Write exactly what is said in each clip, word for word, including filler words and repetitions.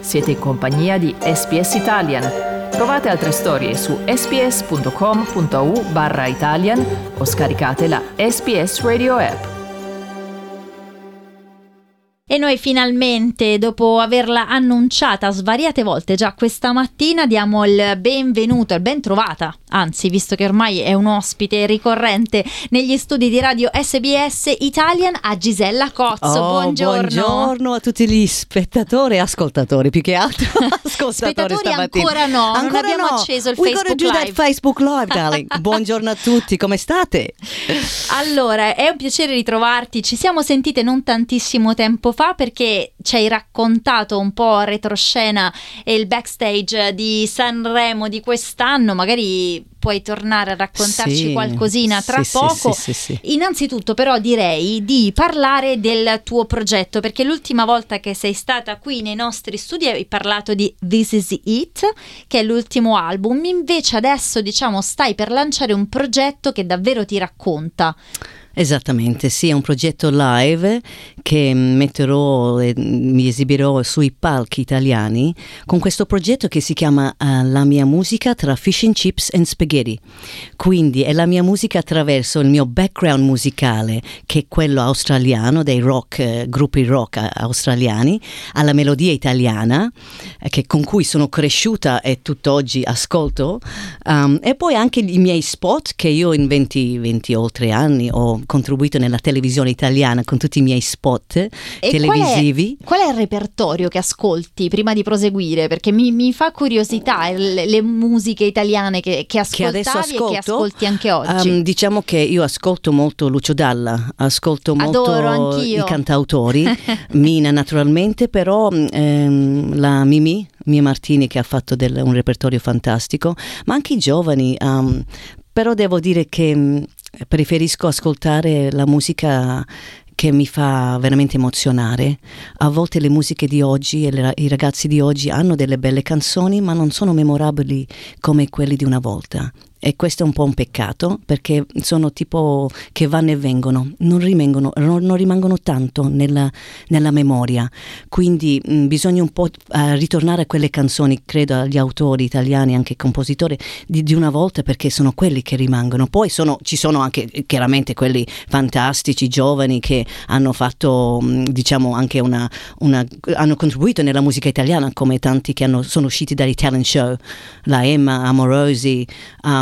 Siete in compagnia di S B S Italian. Trovate altre storie su sbs.com.au barra Italian o scaricate la S B S Radio app. E noi finalmente, dopo averla annunciata svariate volte già questa mattina, diamo il benvenuto, il ben trovata, anzi, visto che ormai è un ospite ricorrente negli studi di radio S B S Italian, a Gisella Cozzo. Oh, buongiorno. Buongiorno a tutti gli spettatori e ascoltatori, più che altro ascoltatori Spettatori stamattina. ancora no, ancora non abbiamo no. acceso il We Facebook gotta do Live. that Facebook Live, darling. Buongiorno a tutti, come state? Allora, è un piacere ritrovarti, ci siamo sentite non tantissimo tempo fa perché ci hai raccontato un po' retroscena e il backstage di Sanremo di quest'anno, magari puoi tornare a raccontarci sì, qualcosina tra sì, poco. sì, sì, sì, sì. Innanzitutto però direi di parlare del tuo progetto, perché l'ultima volta che sei stata qui nei nostri studi hai parlato di This Is It, che è l'ultimo album, invece adesso diciamo stai per lanciare un progetto che davvero ti racconta. Esattamente, sì, è un progetto live che metterò e mi esibirò sui palchi italiani con questo progetto che si chiama uh, La mia musica tra fish and chips and spaghetti. Quindi è la mia musica attraverso il mio background musicale, che è quello australiano, dei rock, eh, gruppi rock australiani, alla melodia italiana, eh, che, con cui sono cresciuta e tutt'oggi ascolto, um, e poi anche i miei spot che io in venti, venti oltre anni ho contribuito nella televisione italiana con tutti i miei spot e televisivi. Qual è, qual è il repertorio che ascolti prima di proseguire? Perché mi, mi fa curiosità le, le musiche italiane che, che ascoltavi che adesso ascolto, e che ascolti anche oggi. Um, diciamo che io ascolto molto Lucio Dalla, ascolto Adoro, molto anch'io. i cantautori, Mina naturalmente, però um, la Mimì, Mia Martini, che ha fatto del, un repertorio fantastico, ma anche i giovani. Um, però devo dire che um, preferisco ascoltare la musica che mi fa veramente emozionare. A volte le musiche di oggi e le, i ragazzi di oggi hanno delle belle canzoni, ma non sono memorabili come quelli di una volta. E questo è un po' un peccato, perché sono tipo che vanno e vengono, non rimangono, non, non rimangono tanto nella, nella memoria. Quindi mh, bisogna un po' uh, ritornare a quelle canzoni, credo agli autori italiani, anche compositori di, di una volta, perché sono quelli che rimangono. Poi sono, ci sono anche chiaramente quelli fantastici, giovani, che hanno fatto mh, diciamo anche una, una hanno contribuito nella musica italiana, come tanti che hanno, sono usciti dai talent show, la Emma Amorosi, um,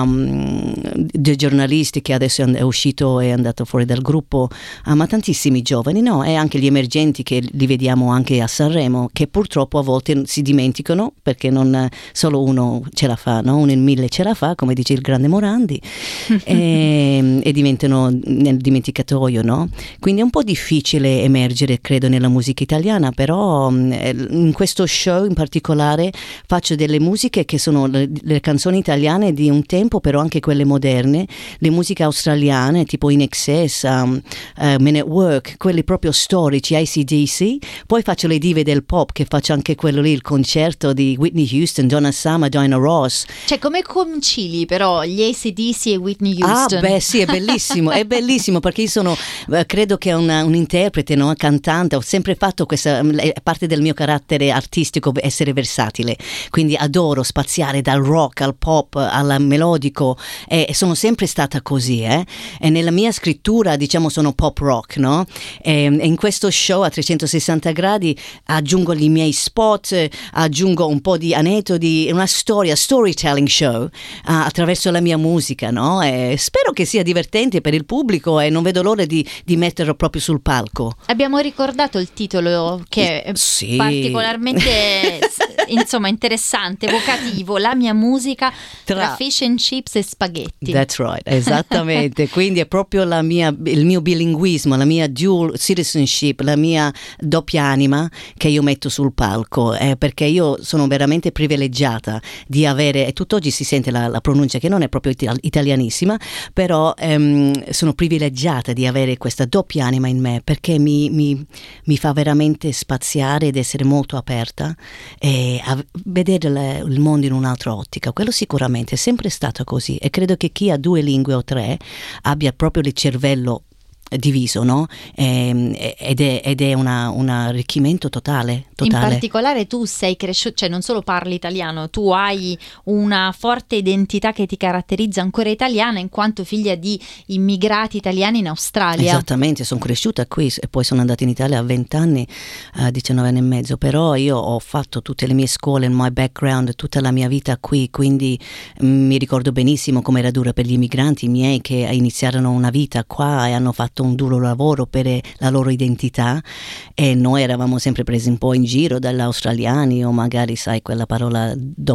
dei giornalisti che adesso è uscito e è andato fuori dal gruppo, uh, ma tantissimi giovani, no? E anche gli emergenti che li vediamo anche a Sanremo, che purtroppo a volte si dimenticano, perché non solo uno ce la fa, no? Uno in mille ce la fa, come dice il grande Morandi, e, e diventano nel dimenticatoio, no? Quindi è un po' difficile emergere, credo, nella musica italiana, però in questo show in particolare faccio delle musiche che sono le, le canzoni italiane di un tempo, però anche quelle moderne, le musiche australiane tipo In Excess, um, uh, Men at Work, quelli proprio storici, A C D C. Poi faccio le dive del pop, che faccio anche quello lì, il concerto di Whitney Houston, Donna Summer, Diana Ross. Cioè, come concili però gli A C D C e Whitney Houston? Ah, beh, sì, è bellissimo, è bellissimo, perché io sono, credo che una, un interprete, no? Cantante, ho sempre fatto questa, è parte del mio carattere artistico, essere versatile, quindi adoro spaziare dal rock al pop alla melodico, e sono sempre stata così, eh? E nella mia scrittura, diciamo, sono pop rock, no? E in questo show a trecentosessanta gradi aggiungo i miei spot, aggiungo un po' di aneddoti, una storia, storytelling show uh, attraverso la mia musica, no? E spero che sia divertente per il pubblico e non vedo l'ora di, di metterlo proprio sul palco. Abbiamo ricordato il titolo, che è sì. particolarmente insomma interessante, evocativo, La mia musica tra, tra fish and chips e spaghetti. That's right, esattamente. Quindi è proprio la mia, il mio bilinguismo, la mia dual citizenship, la mia doppia anima che io metto sul palco, eh, perché io sono veramente privilegiata di avere, e tutt'oggi si sente la, la pronuncia che non è proprio italianissima, però ehm, sono privilegiata di avere questa doppia anima in me, perché mi, mi, mi fa veramente spaziare ed essere molto aperta e a vedere le, il mondo in un'altra ottica. Quello sicuramente è sempre stato così, e credo che chi ha due lingue o tre abbia proprio il cervello diviso, no? E, ed è, ed è una, un arricchimento totale, totale. In particolare tu sei cresciuto, cioè non solo parli italiano, tu hai una forte identità che ti caratterizza ancora italiana in quanto figlia di immigrati italiani in Australia. Esattamente, sono cresciuta qui e poi sono andata in Italia a venti anni, a diciannove anni e mezzo, però io ho fatto tutte le mie scuole, il mio background, tutta la mia vita qui, quindi mi ricordo benissimo come era dura per gli immigranti miei che iniziarono una vita qua e hanno fatto un duro lavoro per la loro identità, e noi eravamo sempre presi un po' in giro dagli australiani, o magari sai quella parola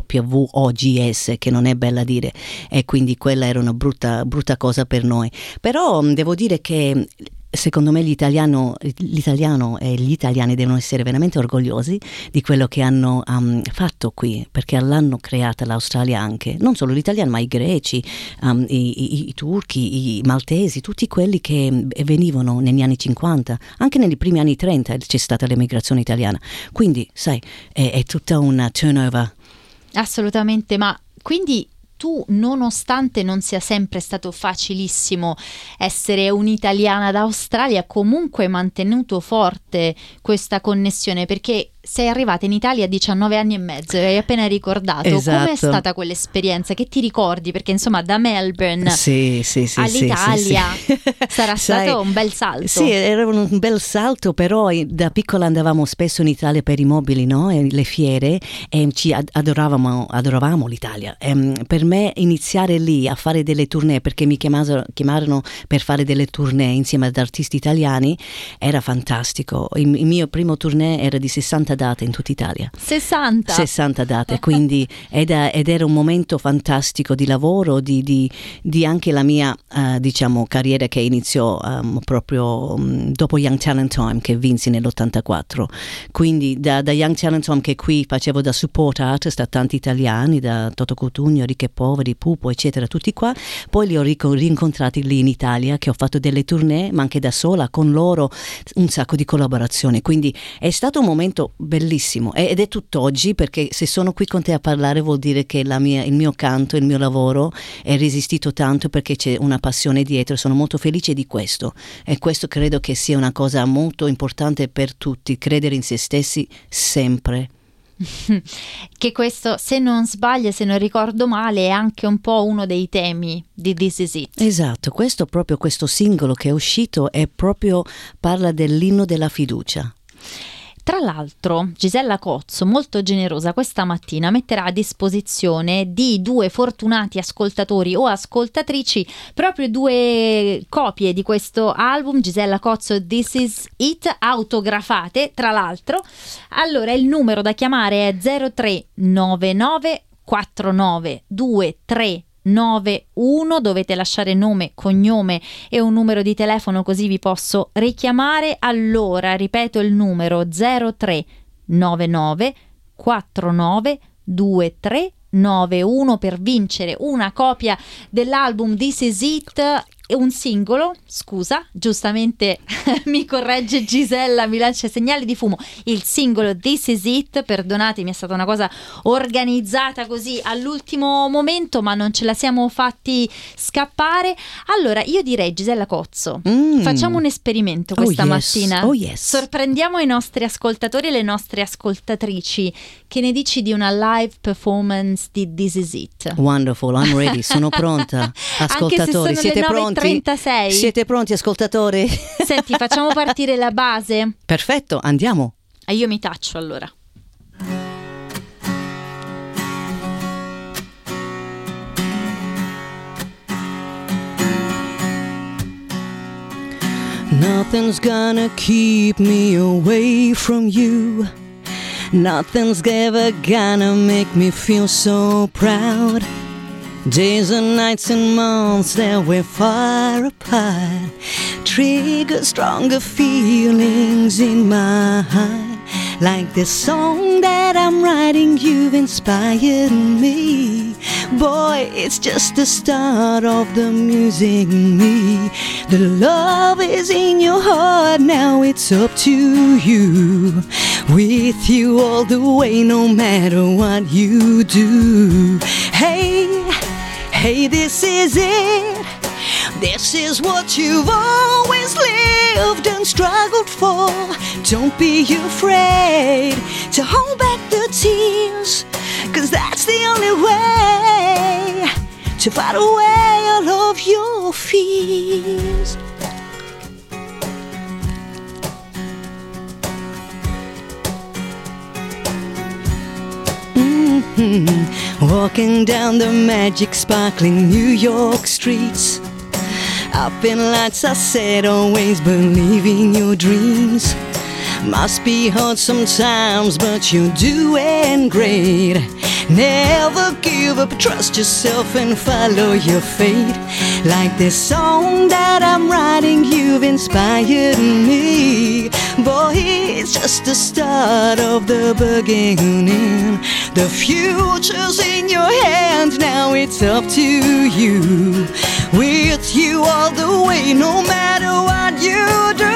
W O G S che non è bella dire, e quindi quella era una brutta, brutta cosa per noi. Però devo dire che secondo me l'italiano, l'italiano e gli italiani devono essere veramente orgogliosi di quello che hanno um, fatto qui, perché l'hanno creata l'Australia anche, non solo gli italiani ma i greci, um, i, i, i turchi, i maltesi, tutti quelli che venivano negli anni cinquanta, anche nei primi anni trenta c'è stata l'emigrazione italiana, quindi sai è, è tutta una turnover. Assolutamente, ma quindi tu, nonostante non sia sempre stato facilissimo essere un'italiana d'Australia, comunque hai mantenuto forte questa connessione, perché sei arrivata in Italia a diciannove anni e mezzo, hai appena ricordato. Esatto. Com'è stata quell'esperienza? Che ti ricordi? Perché insomma da Melbourne sì, sì, sì, all'Italia sì, sì. sarà Sai, stato un bel salto. Sì, era un bel salto, però da piccola andavamo spesso in Italia per i mobili, no? E le fiere, e ci adoravamo, adoravamo l'Italia. E per me iniziare lì a fare delle tournée, perché mi chiamarono, chiamarono per fare delle tournée insieme ad artisti italiani, era fantastico. Il, il mio primo tournée era di sessanta date in tutta Italia. sessanta? sessanta date, quindi ed, ed era un momento fantastico di lavoro, di, di, di anche la mia uh, diciamo carriera che iniziò um, proprio um, dopo Young Talent Time, che vinsi nell'ottantaquattro. Quindi da, da Young Talent Time, che qui facevo da support artist a tanti italiani, da Toto Cutugno, Ricchi e Poveri, Pupo, eccetera, tutti qua. Poi li ho rincontrati lì in Italia, che ho fatto delle tournée, ma anche da sola con loro, un sacco di collaborazioni. Quindi è stato un momento bellissimo, ed è tutt'oggi, perché se sono qui con te a parlare vuol dire che la mia, il mio canto, il mio lavoro è resistito tanto, perché c'è una passione dietro. Sono molto felice di questo, e questo credo che sia una cosa molto importante per tutti, credere in se stessi sempre. Che questo, se non sbaglio, se non ricordo male, è anche un po' uno dei temi di This Is It. Esatto, questo proprio questo singolo che è uscito è proprio, parla dell'inno della fiducia. Tra l'altro Gisella Cozzo, molto generosa, questa mattina metterà a disposizione di due fortunati ascoltatori o ascoltatrici proprio due copie di questo album Gisella Cozzo This Is It, autografate tra l'altro. Allora il numero da chiamare è zero tre nove nove quattro nove due tre nove uno, dovete lasciare nome, cognome e un numero di telefono così vi posso richiamare. Allora ripeto il numero zero tre nove nove quattro nove due tre nove uno per vincere una copia dell'album This Is It, un singolo, scusa, giustamente mi corregge Gisella, mi lancia segnali di fumo, il singolo This Is It, perdonatemi, è stata una cosa organizzata così all'ultimo momento, ma non ce la siamo fatti scappare. Allora io direi, Gisella Cozzo, mm. facciamo un esperimento questa oh, mattina, yes. Oh, yes. Sorprendiamo i nostri ascoltatori e le nostre ascoltatrici. Che ne dici di una live performance di This Is It? Wonderful, I'm ready, sono pronta. Ascoltatori, siete pronti? trentasei. Siete pronti, ascoltatori? Senti, facciamo partire la base. Perfetto, andiamo. Ah, io mi taccio allora. Nothing's gonna keep me away from you. Nothing's ever gonna make me feel so proud. Days and nights and months that we're far apart trigger stronger feelings in my heart. Like this song that I'm writing, you've inspired me. Boy, it's just the start of the music me. The love is in your heart, now it's up to you. With you all the way, no matter what you do. Hey, hey, this is it. This is what you've always always lived and struggled for. Don't be afraid to hold back the tears, 'cause that's the only way to fight away all of your fears. Mm-hmm. Walking down the magic sparkling New York streets, up in lights I said always believe in your dreams. Must be hard sometimes, but you're doing great. Never give up, trust yourself and follow your fate. Like this song that I'm writing, you've inspired me. Boy, it's just the start of the beginning. The future's in your hands, now it's up to you. With you all the way, no matter what you do.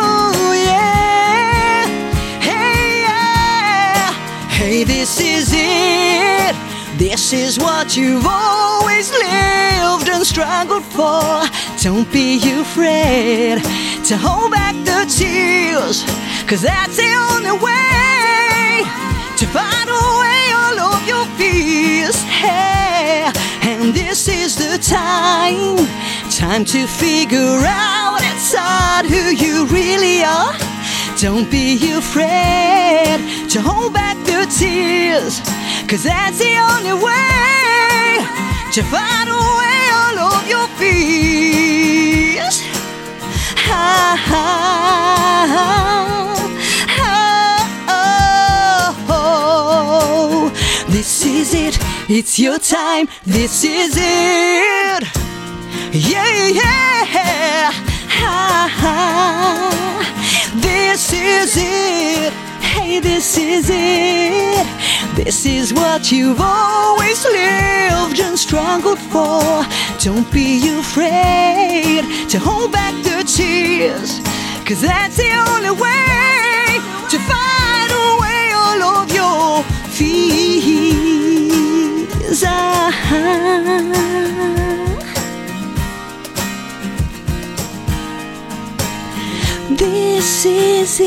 Yeah, hey, yeah. Hey, this is it. This is what you've always lived and struggled for. Don't be afraid to hold back the tears, 'cause that's the only way to fight away all of your fears. Hey, and this is the time, time to figure out inside who you really are. Don't be afraid to hold back the tears, 'cause that's the only way to fight away all of your fears. Ah, ah, ah, oh, oh. This is it, it's your time, this is it. Yeah, yeah, ah, ah. This is it. Hey, this is it. This is what you've always lived and struggled for. Don't be afraid to hold back the tears, 'cause that's the only way to fight away all of your fears. Ah. This is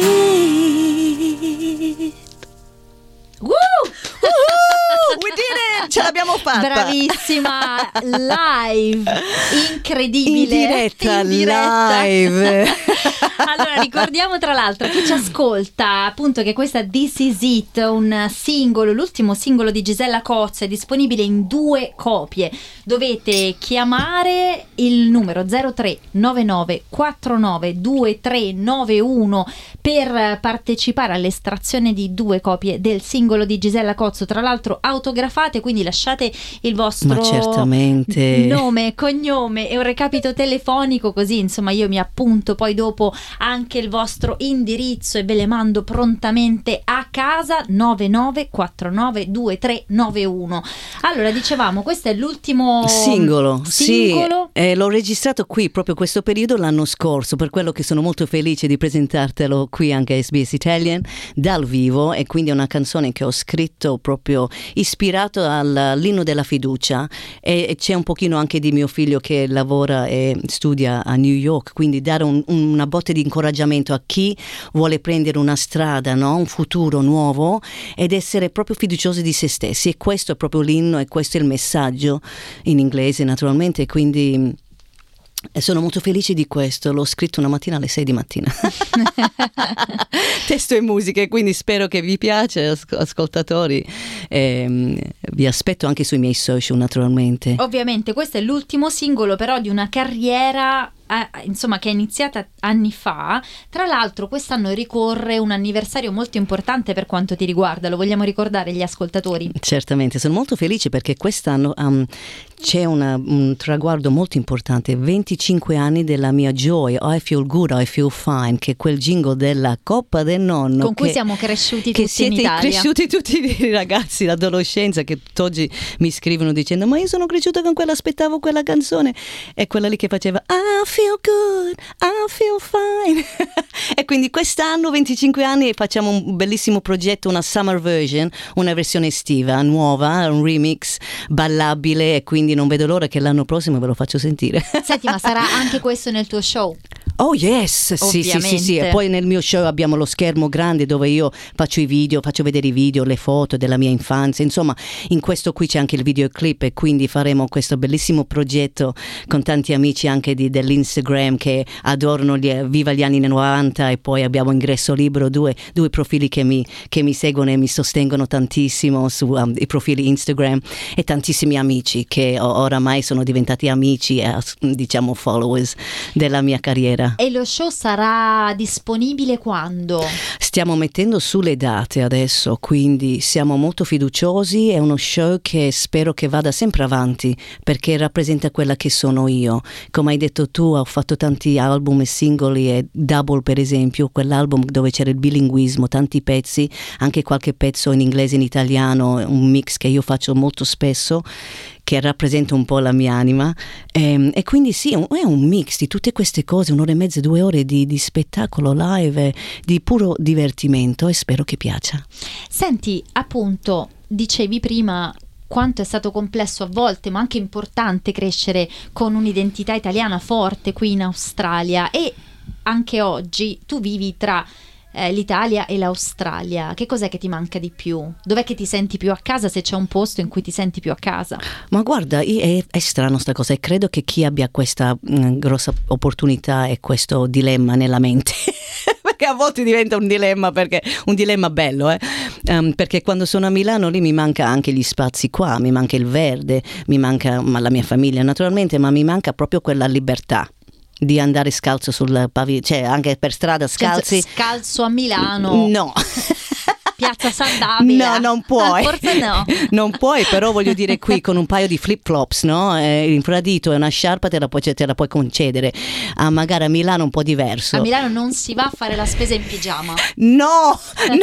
it. Woo! We did it! Ce l'abbiamo fatta! Bravissima! Live! Incredibile! In diretta, In diretta. live! Allora, ricordiamo tra l'altro chi ci ascolta appunto che questa This Is It, un singolo, l'ultimo singolo di Gisella Cozzo, è disponibile in due copie. Dovete chiamare il numero zero tre nove nove quattro nove due tre nove uno per partecipare all'estrazione di due copie del singolo di Gisella Cozzo, tra l'altro autografate, quindi lasciate il vostro Ma certamente. nome, cognome e un recapito telefonico, così insomma io mi appunto poi dopo anche il vostro indirizzo e ve le mando prontamente a casa. Nove nove quattro nove due tre nove uno. Allora, dicevamo, questo è l'ultimo singolo, singolo. Sì, eh, l'ho registrato qui proprio questo periodo l'anno scorso, per quello che sono molto felice di presentartelo qui anche a S B S Italian dal vivo, e quindi è una canzone che ho scritto proprio ispirato all'inno della fiducia, e, e c'è un pochino anche di mio figlio che lavora e studia a New York, quindi dare un, una botta di incoraggiamento a chi vuole prendere una strada, no? Un futuro nuovo, ed essere proprio fiduciosi di se stessi, e questo è proprio l'inno e questo è il messaggio in inglese naturalmente, quindi e sono molto felice di questo. L'ho scritto una mattina alle sei di mattina. Testo e musica, quindi spero che vi piace, asco- ascoltatori. E, vi aspetto anche sui miei social naturalmente. Ovviamente questo è l'ultimo singolo però di una carriera eh, insomma che è iniziata anni fa. Tra l'altro quest'anno ricorre un anniversario molto importante per quanto ti riguarda, lo vogliamo ricordare agli ascoltatori? Certamente, sono molto felice perché quest'anno um, c'è una, un traguardo molto importante, venticinque anni della mia Joy, I Feel Good, I Feel Fine, che è quel jingle della Coppa del Nonno con cui che, siamo cresciuti che tutti in siete Italia. cresciuti tutti i ragazzi, l'adolescenza, che tutt'oggi mi scrivono dicendo ma io sono cresciuta con quella, aspettavo quella canzone, e quella lì che faceva I feel good, I feel fine. E quindi quest'anno, venticinque anni, facciamo un bellissimo progetto, una summer version, una versione estiva nuova, un remix ballabile, e quindi non vedo l'ora che l'anno prossimo ve lo faccio sentire. Senti, ma sarà anche questo nel tuo show? Oh yes, sì, sì, sì, sì. E poi nel mio show abbiamo lo schermo grande dove io faccio i video, faccio vedere i video, le foto della mia infanzia. Insomma, in questo qui c'è anche il videoclip e quindi faremo questo bellissimo progetto con tanti amici anche di, dell'Instagram che adorano gli, viva gli anni novanta, e poi abbiamo Ingresso Libero, due, due profili che mi, che mi seguono e mi sostengono tantissimo sui um, profili Instagram, e tantissimi amici che oramai sono diventati amici e diciamo followers della mia carriera. E lo show sarà disponibile quando? Stiamo mettendo sulle date adesso, quindi siamo molto fiduciosi. È uno show che spero che vada sempre avanti perché rappresenta quella che sono io. Come hai detto tu, ho fatto tanti album e singoli, e Double per esempio, quell'album dove c'era il bilinguismo, tanti pezzi, anche qualche pezzo in inglese e in italiano, un mix che io faccio molto spesso, che rappresenta un po' la mia anima, e, e quindi sì, è un mix di tutte queste cose, un'ora e mezza, due ore di, di spettacolo live, di puro divertimento, e spero che piaccia. Senti, appunto, dicevi prima quanto è stato complesso a volte, ma anche importante crescere con un'identità italiana forte qui in Australia, e anche oggi tu vivi tra Eh, l'Italia e l'Australia. Che cos'è che ti manca di più? Dov'è che ti senti più a casa, se c'è un posto in cui ti senti più a casa? Ma guarda, è, è strano sta cosa, e credo che chi abbia questa mh, grossa opportunità e questo dilemma nella mente perché a volte diventa un dilemma, perché un dilemma bello, eh? Um, perché quando sono a Milano lì mi manca anche gli spazi qua, mi manca il verde, mi manca ma la mia famiglia naturalmente, ma mi manca proprio quella libertà di andare scalzo sul pavimento, cioè anche per strada scalzi. Scalzo a Milano? No. Piazza San Davide? No, non puoi. Ah, forse no. Non puoi, però voglio dire qui con un paio di flip flops, no? Eh, infradito e una sciarpa te la, puoi, te la puoi concedere. Ah, magari a Milano un po' diverso. A Milano non si va a fare la spesa in pigiama. No, no.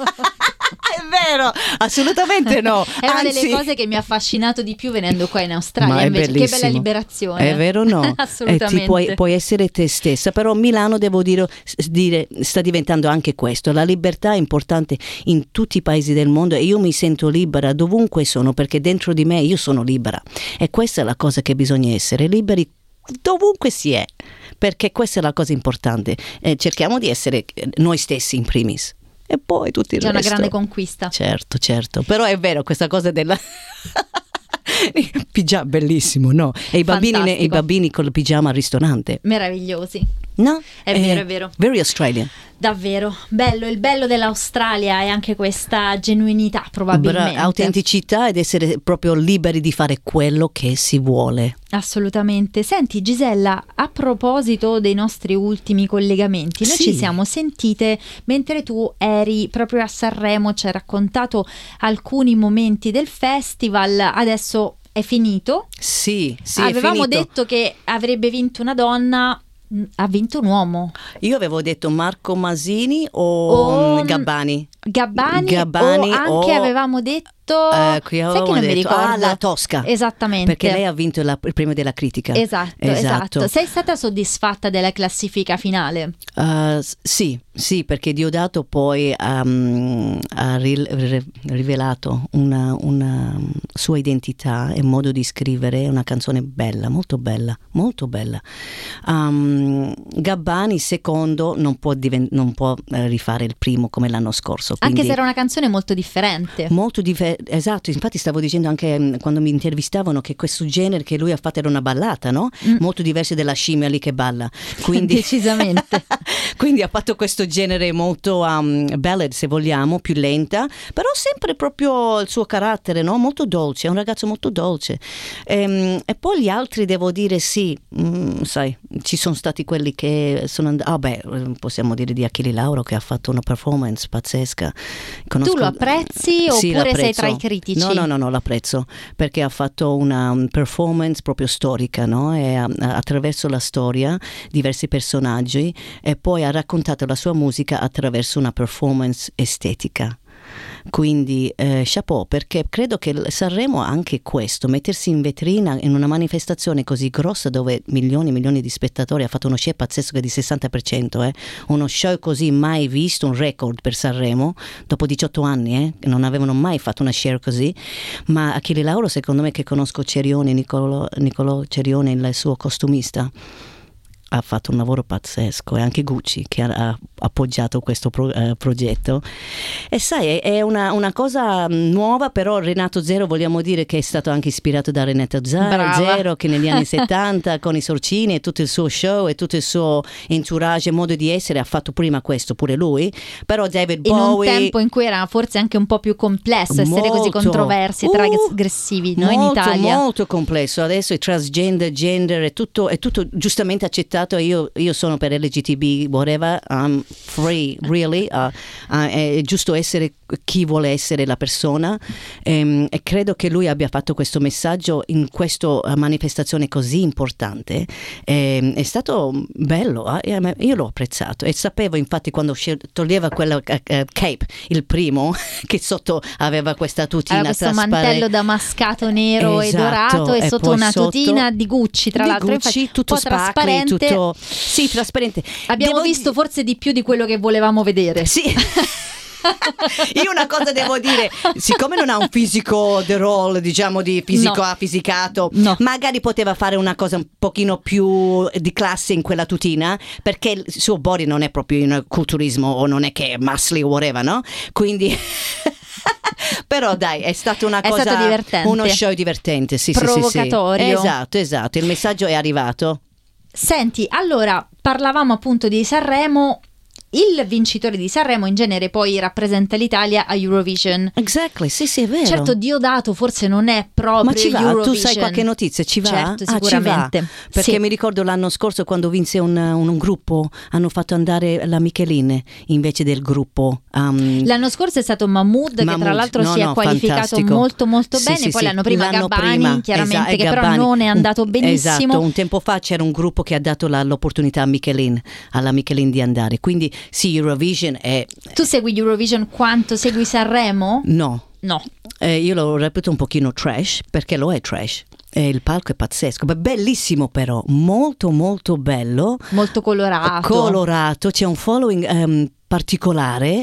È vero, assolutamente no. È una Anzi, delle cose che mi ha affascinato di più venendo qua in Australia. Ma è invece, bellissimo. che bella liberazione. È vero, no? Assolutamente. E ti puoi, puoi essere te stessa, però Milano, devo dire, dire, sta diventando anche questo. La libertà è importante in tutti i paesi del mondo, e io mi sento libera dovunque sono, perché dentro di me io sono libera, e questa è la cosa che bisogna essere liberi dovunque si è, perché questa è la cosa importante. Eh, cerchiamo di essere noi stessi in primis, e poi tutto il C'è resto. una grande conquista. Certo, certo, però è vero questa cosa della pigiama, bellissimo, no? E i bambini, ne, i bambini con il pigiama al ristorante, meravigliosi. No? È eh, vero, è vero. Very Australian. Davvero, bello, il bello dell'Australia è anche questa genuinità, probabilmente. Bra- autenticità, ed essere proprio liberi di fare quello che si vuole. Assolutamente. Senti Gisella, a proposito dei nostri ultimi collegamenti, noi sì. ci siamo sentite mentre tu eri proprio a Sanremo, ci hai raccontato alcuni momenti del festival, adesso è finito. Sì, sì, Avevamo è finito. detto che avrebbe vinto una donna, ha vinto un uomo. Io avevo detto Marco Masini o, O, Gabbani. Gabbani, Gabbani o anche o, avevamo detto eh, qui sai avevamo che non mi detto, ricordo. ah, la Tosca. Esattamente. Perché lei ha vinto la, il premio della critica. Esatto, esatto, Sei stata soddisfatta della classifica finale? Uh, sì, sì, perché Diodato poi um, ha ri- ri- rivelato una, una sua identità e modo di scrivere, una canzone bella, molto bella, molto bella. Um, Gabbani secondo non può, diven- non può eh, rifare il primo come l'anno scorso. Anche se era una canzone molto differente. Molto differente, esatto, infatti stavo dicendo anche um, quando mi intervistavano che questo genere che lui ha fatto era una ballata, no? Mm. Molto diverso della scimmia lì che balla. Quindi, decisamente. Quindi ha fatto questo genere molto um, ballad, se vogliamo, più lenta, però sempre proprio il suo carattere, no? Molto dolce, è un ragazzo molto dolce. E, e poi gli altri devo dire sì, mm, sai, ci sono stati quelli che sono andati, ah beh, possiamo dire di Achille Lauro che ha fatto una performance pazzesca. Conosco... Tu lo apprezzi sì, oppure l'apprezzo. sei tra i critici? No, no, no, no, l'apprezzo perché ha fatto una performance proprio storica, no? E a, attraverso la storia, diversi personaggi, e poi ha raccontato la sua musica attraverso una performance estetica. Quindi eh, chapeau, perché credo che Sanremo ha anche questo, mettersi in vetrina in una manifestazione così grossa dove milioni e milioni di spettatori, ha fatto uno share pazzesco di sessanta per cento, eh? Uno show così mai visto, un record per Sanremo dopo diciotto anni, eh? Non avevano mai fatto una share così. Ma Achille Lauro, secondo me, che conosco Cerioni, Nicolò, Nicolò Cerioni, il suo costumista, ha fatto un lavoro pazzesco, e anche Gucci che ha, ha appoggiato questo pro, uh, progetto. E sai, è, è una, una cosa nuova, però Renato Zero vogliamo dire che è stato anche ispirato da Renato Zero, che negli anni settanta con i Sorcini e tutto il suo show e tutto il suo entourage e modo di essere ha fatto prima questo pure lui, però David in Bowie, un tempo in cui era forse anche un po' più complesso essere molto, così controversi e uh, trasgressivi, no? In molto, Italia molto complesso. Adesso è transgender, gender, è tutto, è tutto giustamente accettato. Io, io sono per L G T B, whatever, I'm free, really. Uh, uh, è giusto essere chi vuole essere la persona, um, e credo che lui abbia fatto questo messaggio in questa manifestazione così importante. Um, è stato bello, eh? Io l'ho apprezzato e sapevo infatti quando toglieva quella uh, uh, cape, il primo, che sotto aveva questa tutina, aveva questo mantello damascato nero, esatto, e dorato, e, e sotto una sotto, tutina di Gucci, tra di l'altro Gucci, infatti, tutto un po' sparkly, trasparente. tutto, sì, trasparente. Abbiamo Devo visto di- forse di più di quello che volevamo vedere. Sì. Io una cosa devo dire, siccome non ha un fisico the roll, diciamo di fisico No. affisicato, No. magari poteva fare una cosa un pochino più di classe in quella tutina, perché il suo body non è proprio in culturismo, o non è che è muscly o whatever, no? Quindi però dai, è stata una È cosa, stato divertente. uno show divertente, sì, Provocatorio. sì, sì, sì. Esatto, esatto, il messaggio è arrivato. Senti, allora parlavamo appunto di Sanremo. Il vincitore di Sanremo in genere poi rappresenta l'Italia a Eurovision. Exactly, sì, sì, è vero. Certo, Diodato forse non è proprio Ma ci va? Eurovision. Tu sai qualche notizia? Ci va? Certo, Ah, sicuramente. ci va. Perché Sì. mi ricordo l'anno scorso quando vinse un, un, un gruppo, hanno fatto andare la Michelin invece del gruppo. Um, L'anno scorso è stato Mahmood, che Mahmood, tra l'altro no, si è no, qualificato fantastico. molto molto Sì, bene, sì, poi sì. l'anno prima L'anno Gabbani, prima, chiaramente, esatto, che però Gabbani. non è andato Un- benissimo. Esatto, un tempo fa c'era un gruppo che ha dato la, l'opportunità a Michelin, alla Michelin di andare. Quindi sì, Eurovision è... Tu segui Eurovision quanto segui Sanremo? No. No. Eh, io lo reputo un pochino trash, perché lo è trash. Eh, il palco è pazzesco, beh, bellissimo però, molto molto bello, Molto colorato. colorato, c'è un following ehm, particolare,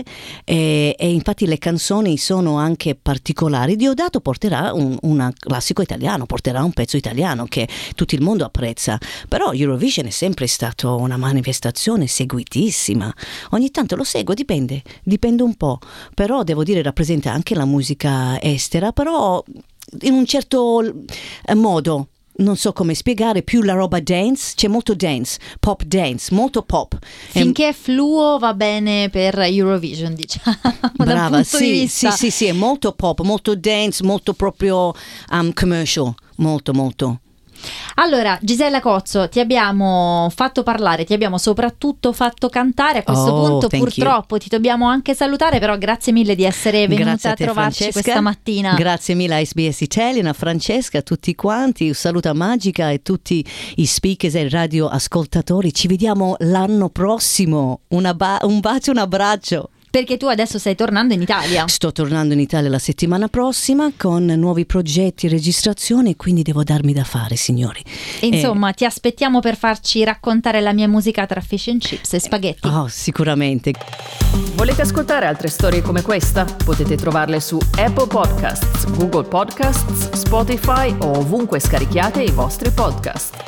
e, e infatti le canzoni sono anche particolari. Diodato porterà un, un classico italiano, porterà un pezzo italiano che tutto il mondo apprezza, però Eurovision è sempre stato una manifestazione seguitissima. Ogni tanto lo seguo, dipende, dipende un po', però devo dire rappresenta anche la musica estera, però in un certo eh, modo. Non so come spiegare, più la roba dance, c'è molto dance, pop dance, molto pop. Finché è fluo va bene per Eurovision, diciamo. Brava, dal punto sì, di vista. sì, sì, sì, è molto pop, molto dance, molto proprio um, commercial, molto, molto. Allora, Gisella Cozzo, ti abbiamo fatto parlare, ti abbiamo soprattutto fatto cantare. A questo Oh, punto thank purtroppo ti dobbiamo anche salutare, però grazie mille di essere venuta Grazie a, a te, trovarci Francesca. questa mattina. Grazie mille a S B S Italian, a Francesca, a tutti quanti, un saluto a Magica e tutti i speakers e radioascoltatori. Ci vediamo l'anno prossimo. Una ba- un bacio, un abbraccio. Perché tu adesso stai tornando in Italia. Sto tornando in Italia la settimana prossima con nuovi progetti e registrazioni, quindi devo darmi da fare, signori. Insomma, eh, ti aspettiamo per farci raccontare la mia musica tra fish and chips e spaghetti. Oh, sicuramente. Volete ascoltare altre storie come questa? Potete trovarle su Apple Podcasts, Google Podcasts, Spotify o ovunque scarichiate i vostri podcast.